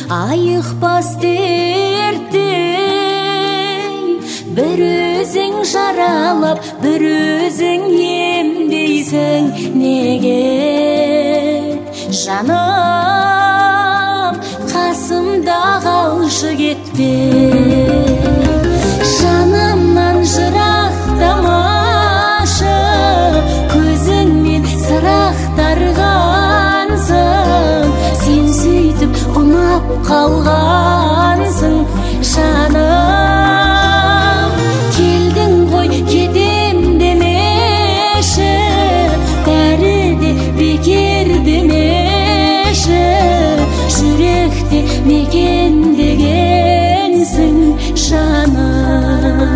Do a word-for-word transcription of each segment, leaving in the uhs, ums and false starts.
айықпас дерттей, бір өзің жаралап, бір өзің емдейсің неге? Жаным, қасымда қалшы кетпей, жанымнан жырақтамашы, көзіңмен сырақтарғансың, сен сөйтіп ұнап қалғансың. Жаным, келдің ғой кетем демеші, бәрі де бекер демеші, жүректе мекендегенсің жаным.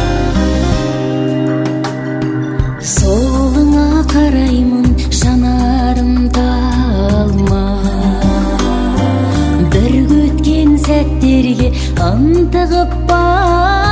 Солыңа қараймын, жанарым талма, бір өткен сәттерге ынтығып бар.